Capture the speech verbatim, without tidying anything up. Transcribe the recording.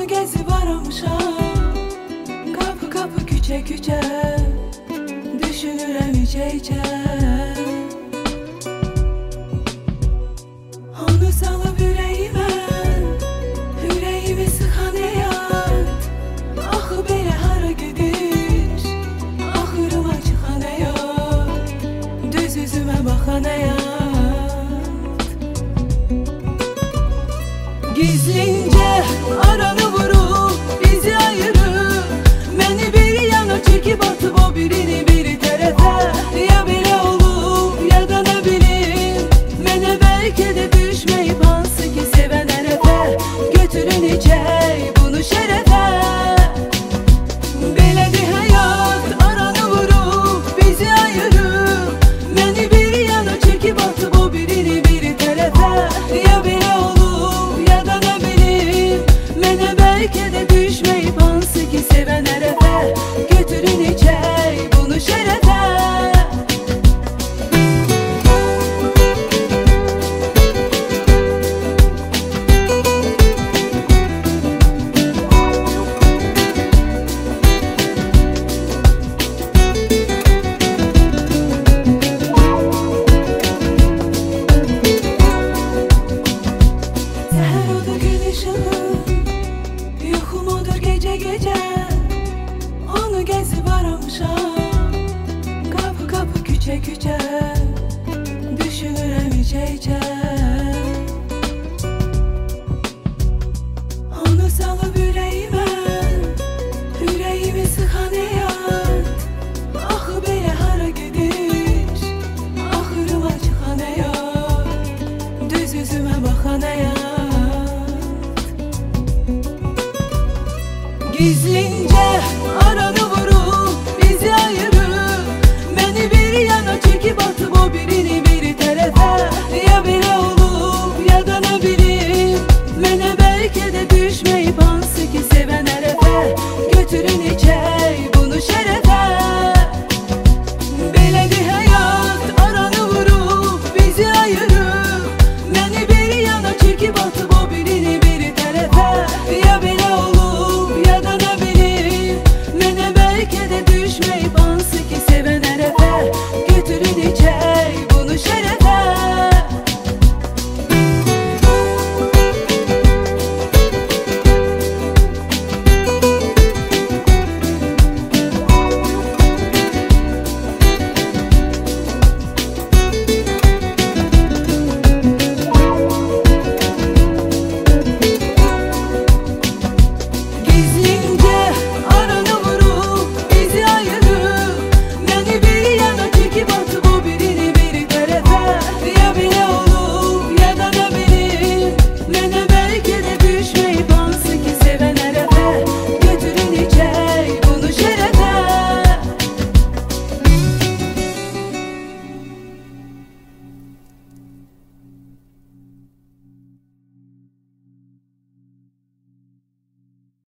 gezi varamışam, kapı kapı küçe küçe, düşünürəm içe içe. Onu salıb ürəyimə, ürəyimi sıxan həyat, axı belə hara gedir, axırıma çıxan həyat, düz üzümə baxan həyat. Gizlincə aranı vurub, bizi ayırıb, məni bir yana çəkib atıb o birini biri tərəfə. Ya belə olub, ya da nə bilim, mənə bəlkə də düşməyib hansı ki sevən ərəfə. Götürün içək bunu şərəfə. Belədir həyat, aranı vurub, bizi ayırıb, məni bir yana çəkib atıb o birini biri tərəfə. Ya belə olub, ya da nə bilim, mənə bəlkə də düşməyib hansı ki sevən ərəfə. Götürün içək bunu şərəfə. Səhər odur gün ışığı, yuxum odur gecə gecə, onu gəzib aramışam, kapı kapı küçə küçə, düşünürəm içə içə. Onu salıb ürəyimə, ürəyimi sıxan həyat, axı belə hara gedir, axırıma çıxan həyat, düz üzümə baxan həyat. Gizlincə aranı vurub, bizi ayırıb, məni bir yana çəkib atıb o birini biri tərəfə. Ya belə olub, ya da nə bilim, mənə bəlkə də düşməyib hansı ki sevən ərəfə. Götürün içək bunu şərəfə. Belədir həyat, aranı vurub, bizi ayırıb, məni bir yana çəkib atıb o birini biri tərəfə. Ya belə olub, ya da nə bilim, mənə bəlkə də düşməyib hansı ki sevən ərəfə. Götürün içək bunu şərəfə. Gizli